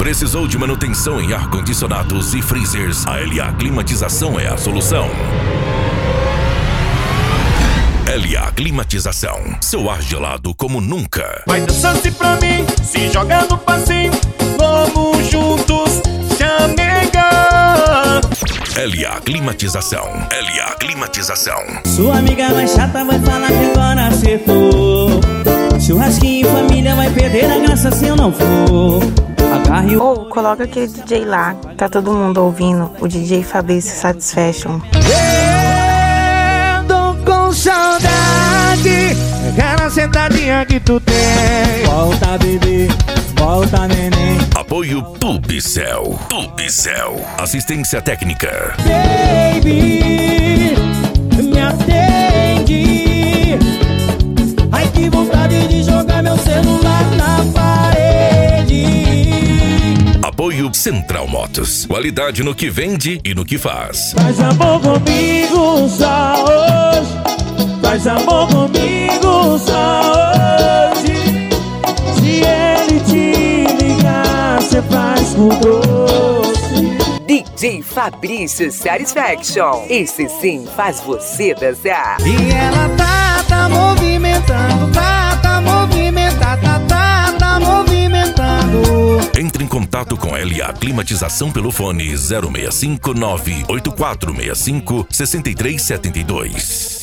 Precisou de manutenção em ar-condicionados e freezers? A LA Climatização é a solução. LA Climatização, seu ar gelado como nunca. Vai dançando-se pra mim, se joga no passinho, vamos juntos, chamega. LA Climatização, LA Climatização. Sua amiga mais chata vai falar que agora acertou. Churrasquinho em família vai perder a graça se eu não for. Coloca aquele DJ lá, tá todo mundo ouvindo, o DJ Fabrício Satisfaction. Com saudade, aquela sentadinha que tu tem. Volta bebê, volta neném. Apoio Publicel. Publicel, assistência técnica. Baby, me atende. Ai, que vontade de jogar meu celular na parede. Apoio Central Motos, qualidade no que vende e no que faz. Faz amor comigo só hoje. Faz amor comigo só hoje. Se ele te ligar, cê faz com doce. DJ Fabrício Satisfaction, esse sim faz você dançar. E ela tá movimentando, tá movimentando, tá movimentando. Entre em contato com LA Climatização pelo fone 0659-8465-6372.